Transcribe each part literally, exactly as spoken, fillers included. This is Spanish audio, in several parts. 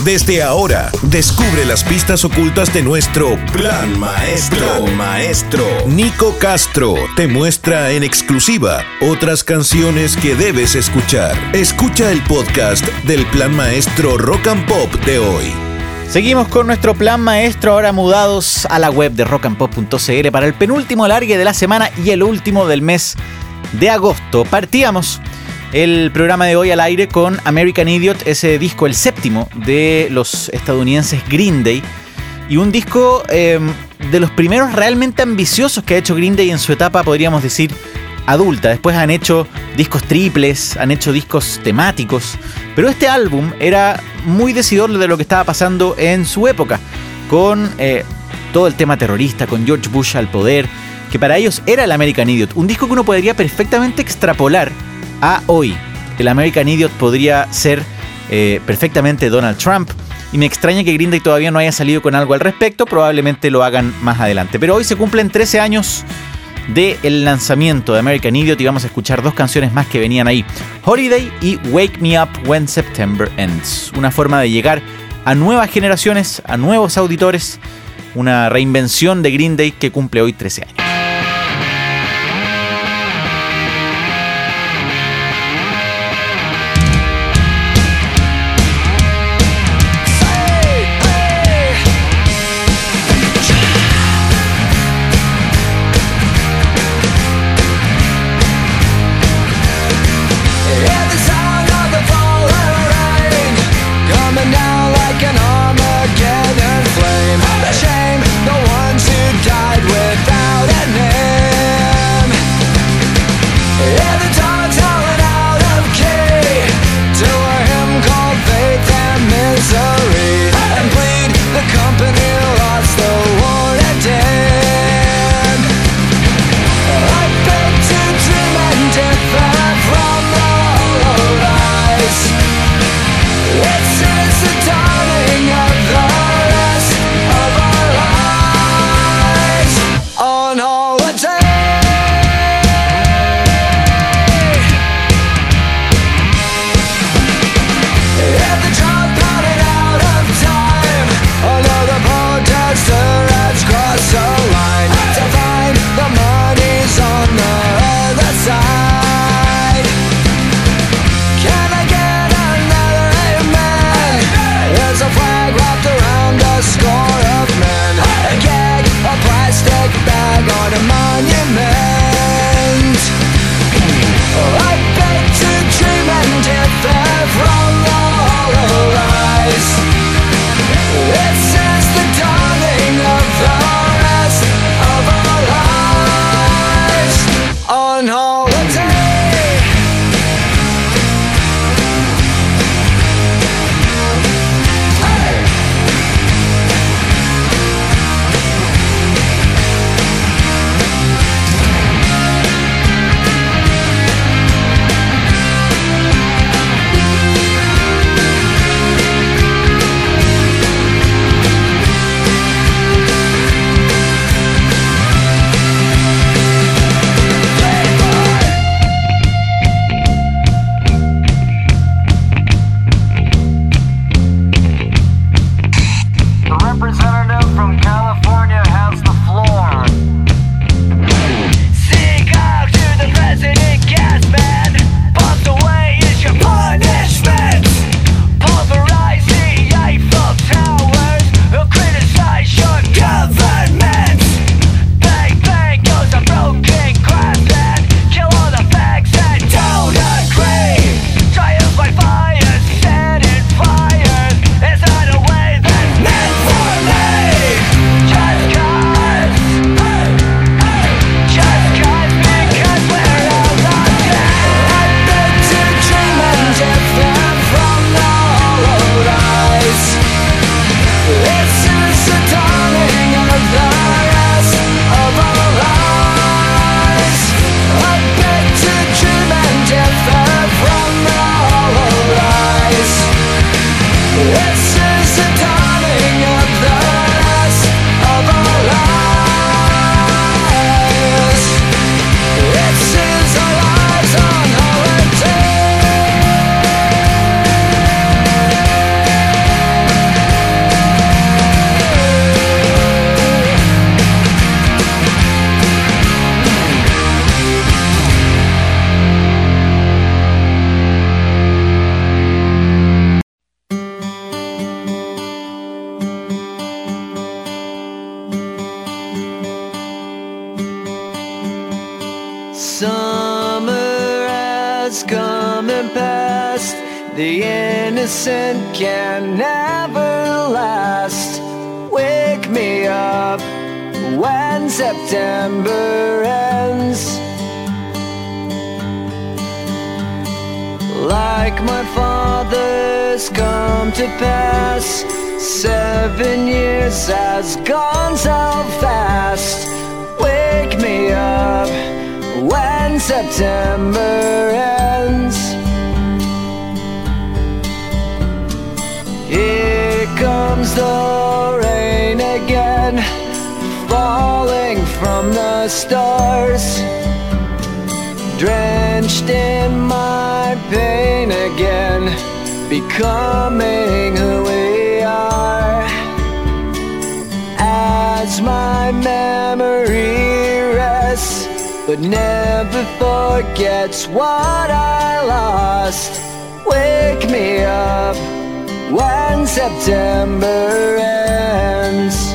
Desde ahora, descubre las pistas ocultas de nuestro Plan Maestro. Plan Maestro. Nico Castro te muestra en exclusiva otras canciones que debes escuchar. Escucha el podcast del Plan Maestro Rock and Pop de hoy. Seguimos con nuestro Plan Maestro, ahora mudados a la web de rock and pop punto c l para el penúltimo alargue de la semana y el último del mes de agosto. Partíamos el programa de hoy al aire con American Idiot, ese disco, el séptimo de los estadounidenses Green Day, y un disco eh, de los primeros realmente ambiciosos que ha hecho Green Day en su etapa, podríamos decir, adulta. Después han hecho discos triples, han hecho discos temáticos, pero este álbum era muy decidor de lo que estaba pasando en su época, con eh, todo el tema terrorista, con George Bush al poder, que para ellos era el American Idiot, un disco que uno podría perfectamente extrapolar a hoy. El American Idiot podría ser eh, perfectamente Donald Trump, y me extraña que Green Day todavía no haya salido con algo al respecto. Probablemente lo hagan más adelante, pero hoy se cumplen trece años del lanzamiento de American Idiot y vamos a escuchar dos canciones más que venían ahí: Holiday y Wake Me Up When September Ends. Una forma de llegar a nuevas generaciones, a nuevos auditores, una reinvención de Green Day que cumple hoy trece años. The innocent can never last. Wake me up when September ends. Like my father's come to pass, seven years has gone so fast. Wake me up when September ends. Here comes the rain again, falling from the stars, drenched in my pain again, becoming who we are. As my memory rests, but never forgets what I lost. Wake me up when September ends.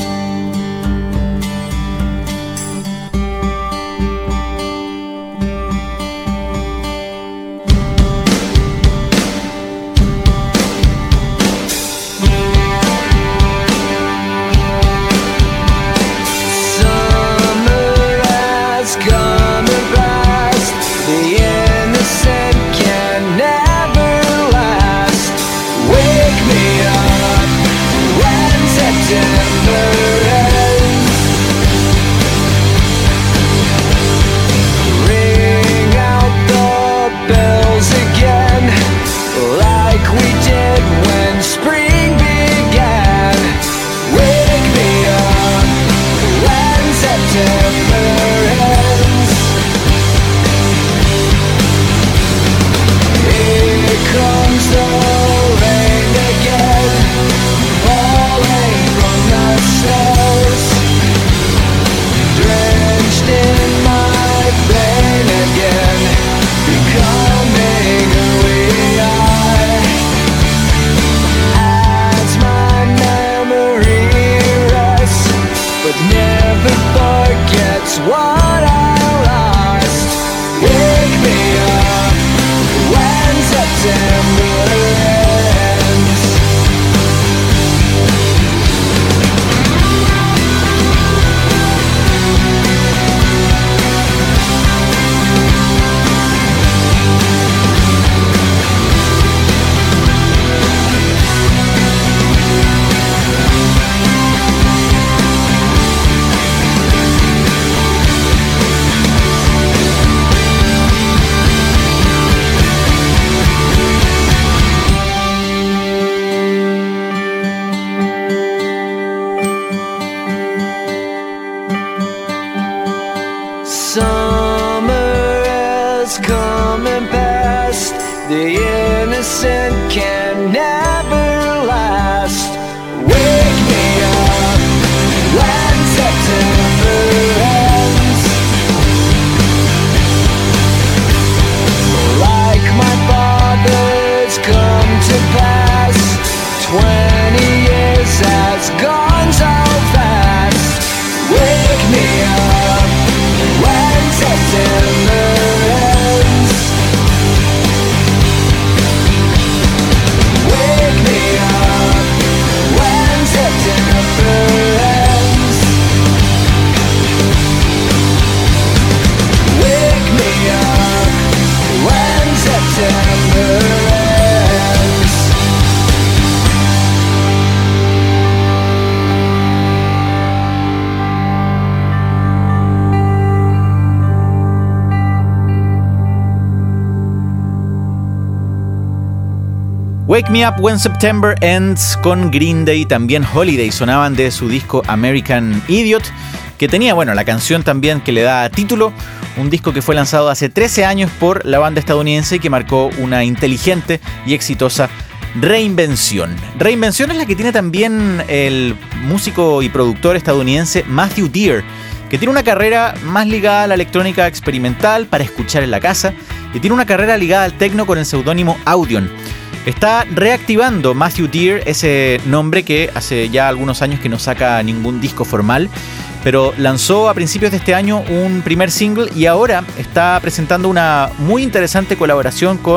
Wake Me Up When September Ends con Green Day, también Holiday sonaban de su disco American Idiot, que tenía, bueno, la canción también que le da título, un disco que fue lanzado hace trece años por la banda estadounidense y que marcó una inteligente y exitosa reinvención. Reinvención es la que tiene también el músico y productor estadounidense Matthew Dear, que tiene una carrera más ligada a la electrónica experimental para escuchar en la casa y tiene una carrera ligada al techno con el seudónimo Audion. Está reactivando Matthew Dear, ese nombre que hace ya algunos años que no saca ningún disco formal, pero lanzó a principios de este año un primer single y ahora está presentando una muy interesante colaboración con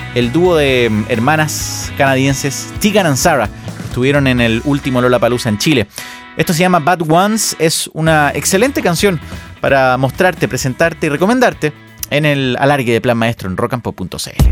el dúo de hermanas canadienses Tegan and Sara. Estuvieron en el último Lollapalooza en Chile. Esto se llama Bad Ones. Es una excelente canción para mostrarte, presentarte y recomendarte en el alargue de Plan Maestro en rock and pop punto c l.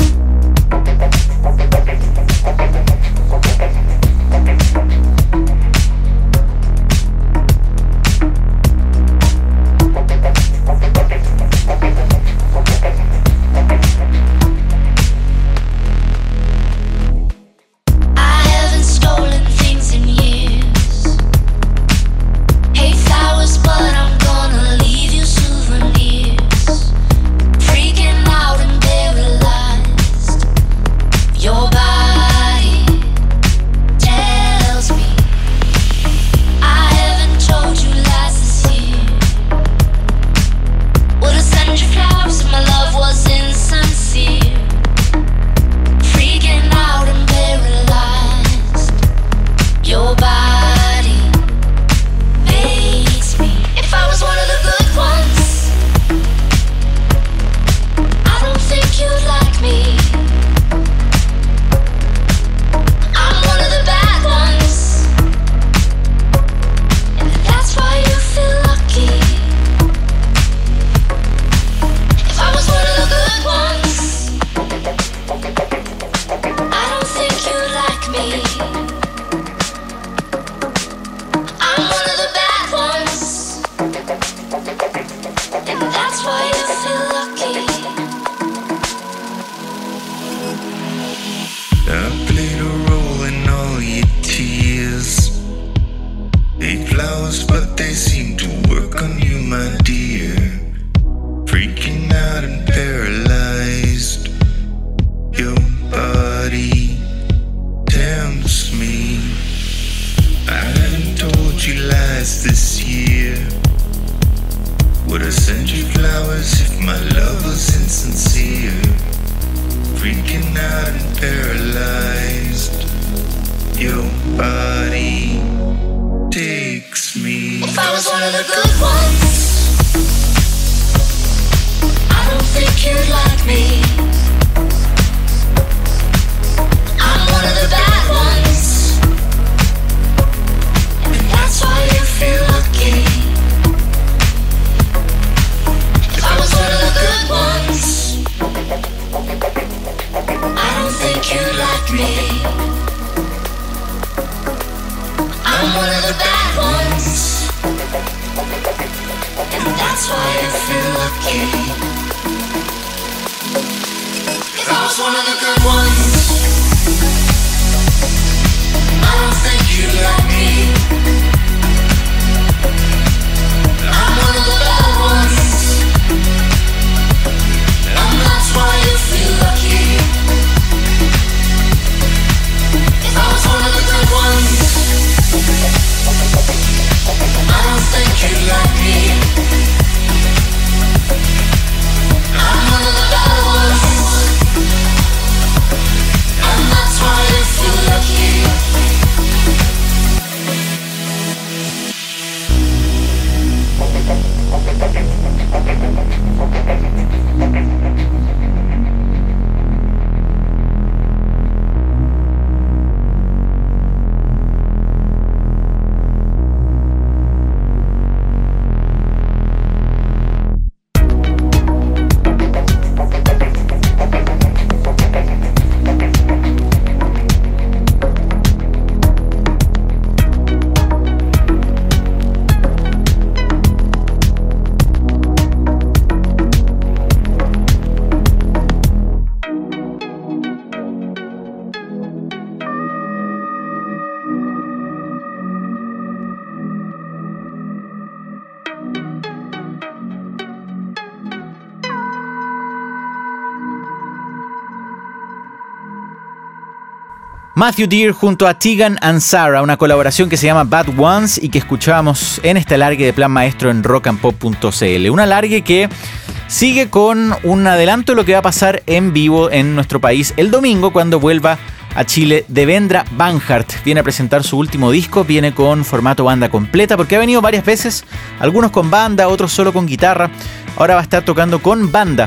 Matthew Dear junto a Tegan and Sara, una colaboración que se llama Bad Ones y que escuchábamos en este alargue de Plan Maestro en rock and pop punto c l. Un alargue que sigue con un adelanto de lo que va a pasar en vivo en nuestro país el domingo cuando vuelva a Chile Devendra Banhart. Viene a presentar su último disco, viene con formato banda completa porque ha venido varias veces, algunos con banda, otros solo con guitarra. Ahora va a estar tocando con banda.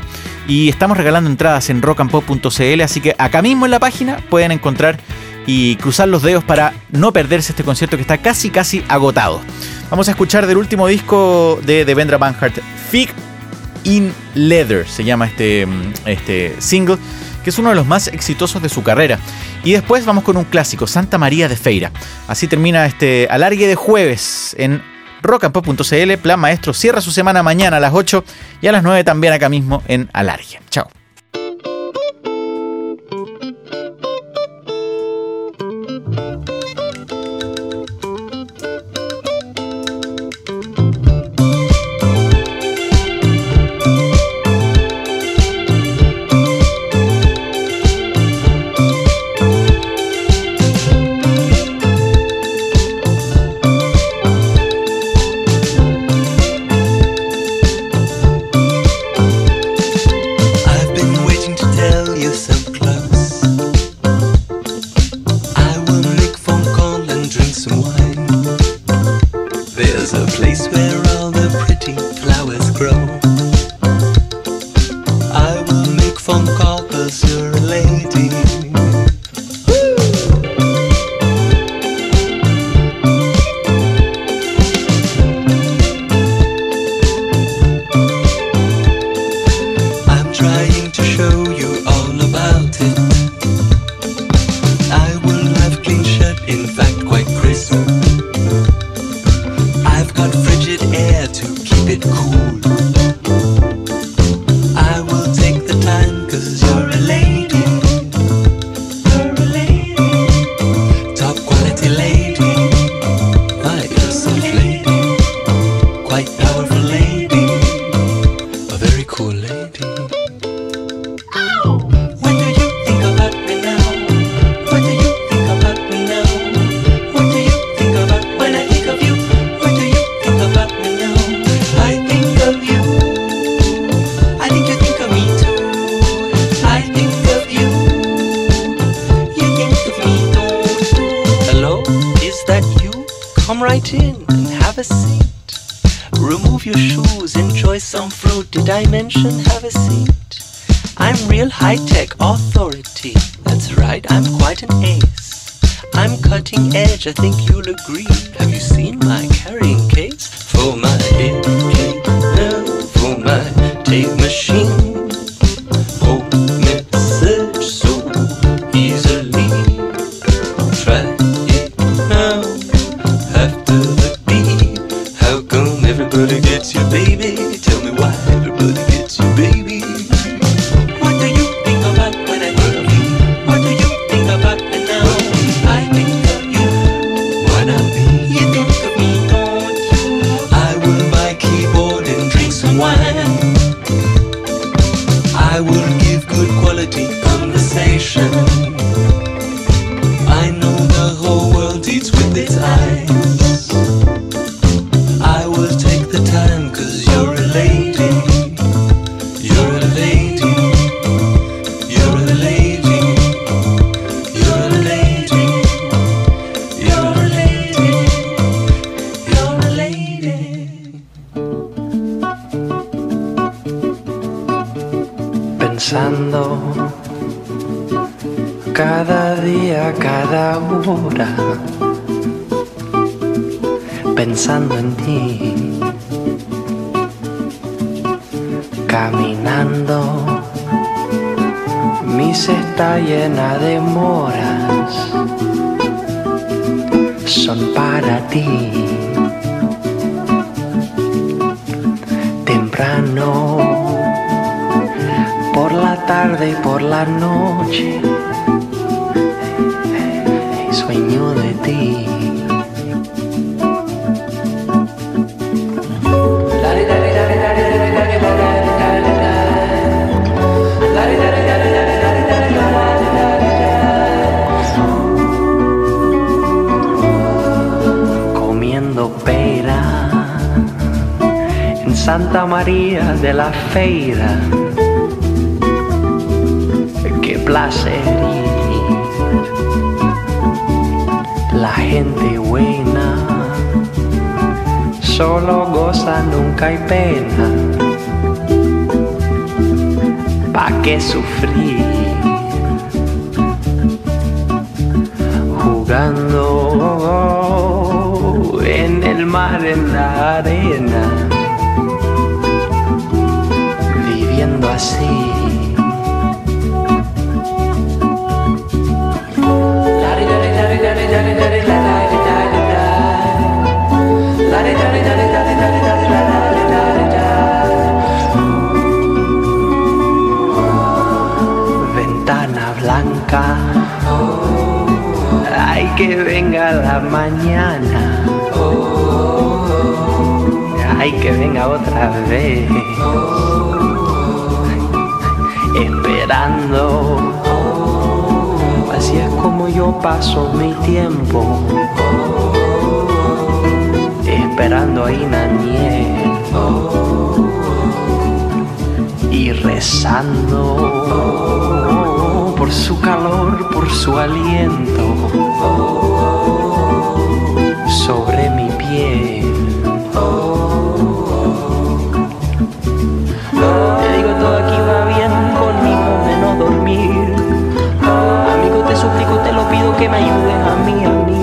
y estamos regalando entradas en rock and pop punto c l, así que acá mismo en la página pueden encontrar y cruzar los dedos para no perderse este concierto que está casi casi agotado. Vamos a escuchar del último disco de Devendra Banhart, Fig in Leather se llama este, este single, que es uno de los más exitosos de su carrera. Y después vamos con un clásico, Santa María de Feira. Así termina este alargue de jueves en rock and pop punto c l. Plan Maestro cierra su semana mañana a las ocho y a las nueve también acá mismo en Alargue. Chao. I think you'll agree. Have you seen my carrying case? For my inhaler, for my tape machine. Oh, message so easily. Try it now. After the beat, how come everybody gets you, baby? Tell me why everybody gets you, baby. What do you think about when I think of you? What do you think about me now? I think of you. You think of me, don't you? I will buy a keyboard and drink some wine. I will give good quality conversation. I know the whole world eats with its eyes. I will take the time cause you're a lady. You're a lady. You're a lady. You're a lady. You're a lady. You're a lady. Pensando cada día, cada hora, pensando en ti, caminando, mi cesta llena de moras, son para ti. Temprano, por la tarde y por la noche, sueño de ti. Comiendo pera en Santa María de la Feira. Qué placer ir. La gente buena solo goza, nunca hay pena. ¿pa' qué sufrir? Jugando en el mar, en la arena, viviendo así. Ventana blanca, ay, que venga la mañana, ay, que venga otra vez, esperando. Así es como yo paso mi tiempo, esperando a Inaniel y rezando por su calor, por su aliento sobre mi piel. Te digo, todo aquí va bien, conmigo de no dormir. Amigo, te suplico, te lo pido, que me ayudes a mí, a mí.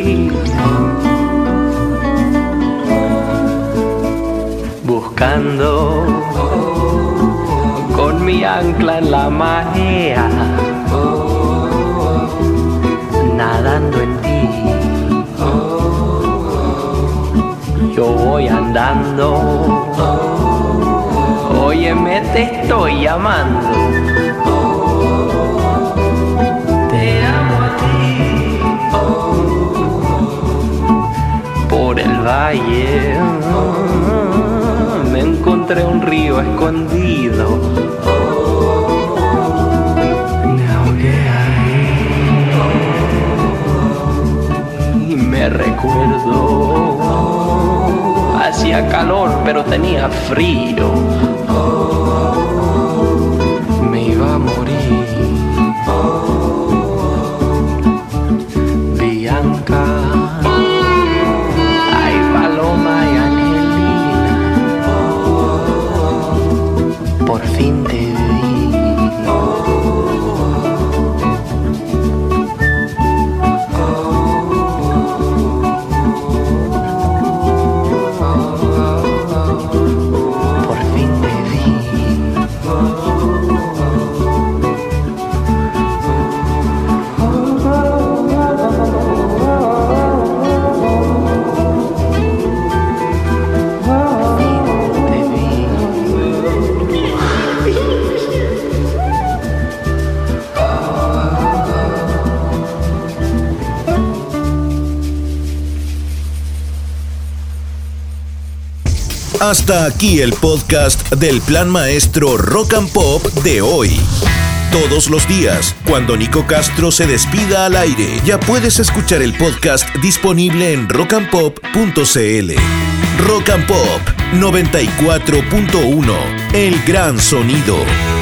Buscando con mi ancla en la marea, nadando en ti. Yo voy andando, óyeme, te estoy llamando. Te amo a ti. Por el valle me encontré un río escondido. Me ahogué ahí y me recuerdo. Hacía calor pero tenía frío. Me iba a morir. Bianca, ay, Paloma y Angelina, por fin te vi. Por fin te vi. Hasta aquí el podcast del Plan Maestro Rock and Pop de hoy. Todos los días, cuando Nico Castro se despida al aire, ya puedes escuchar el podcast disponible en rock and pop punto c l. Rock and Pop noventa y cuatro punto uno, el gran sonido.